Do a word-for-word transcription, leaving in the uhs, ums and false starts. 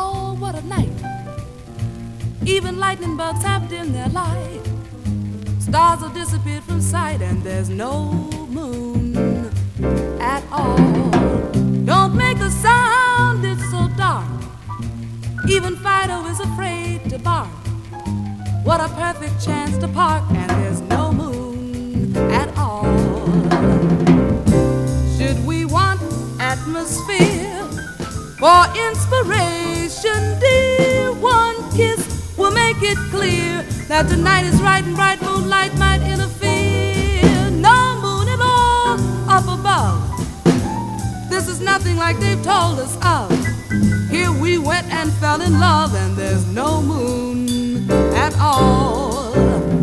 Oh, what a night. Even lightning bugs have dimmed their light. Stars have disappeared from sight, and there's no moon at all. Don't make a sound, it's so dark. Even Fido is afraid to bark. What a perfect chance to park, and there's no moon at all. Should we want atmosphere for inspiration, dear, one kiss will make it clear that tonight is right and bright moonlight might interfere. No moon at all up above. This is nothing like they've told us of. Here we went and fell in love, and there's no moon at all.